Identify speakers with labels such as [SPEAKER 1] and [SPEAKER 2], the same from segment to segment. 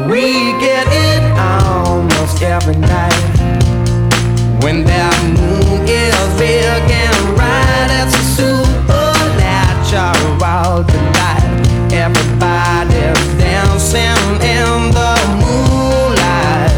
[SPEAKER 1] We get it almost every night. When that moon is big and bright, it's a supernatural delight. Everybody's dancing in the moonlight.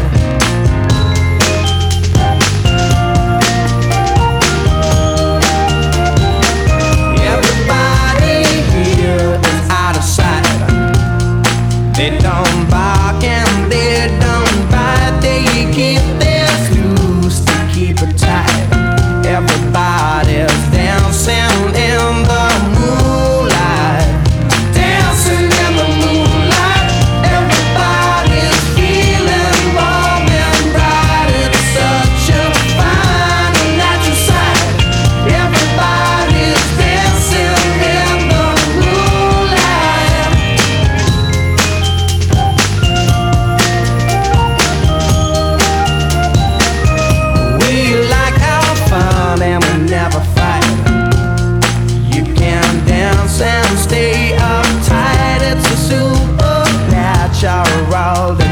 [SPEAKER 1] Everybody here is out of sight. They don't bark and they don't bite. They keep their clues to keep it tight. Everybody's dancing in the moonlight. Dancing in the moonlight. Everybody's feeling warm and bright. It's such a fine and natural sight. Everybody's dancing in the moonlight. We like our fun and we never fight. You can dance and stay uptight. It's a supernatural